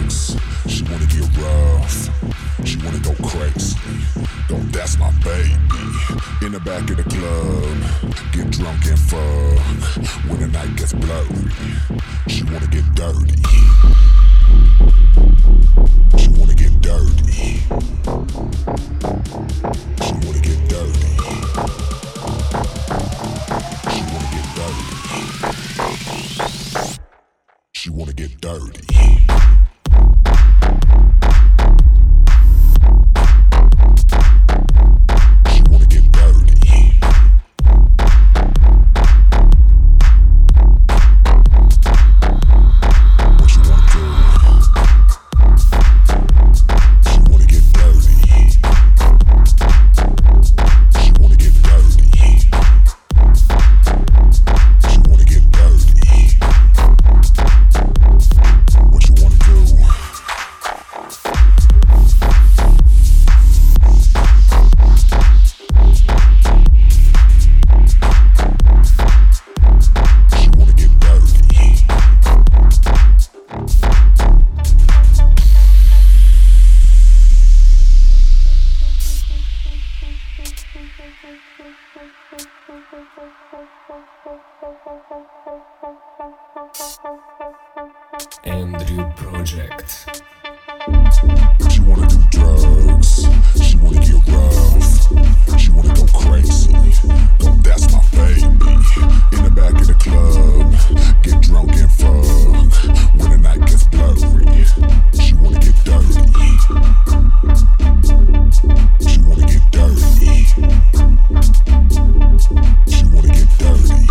drugs. She wanna get rough. She wanna go crazy. Don't that's my baby. In the back of the club, get drunk and fuck. When the night gets blurry, she wanna get dirty. She wanna get dirty. She wanna get dirty. She wanna get dirty. She wanna get dirty. Andrew Project. She wanna do drugs. She wanna get rough. She wanna go crazy. Don't that's my baby. In the back of the club, get drunk and fuck. When the night gets blurry, she wanna get dirty. She wanna get dirty. She wanna get dirty.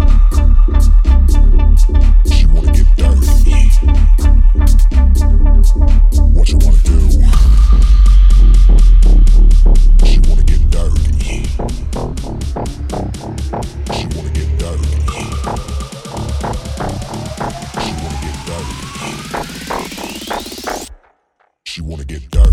She wanna get dirty. What you wanna do? She wanna get dirty. She wanna get dirty. She wanna get dirty. She wanna get dirty.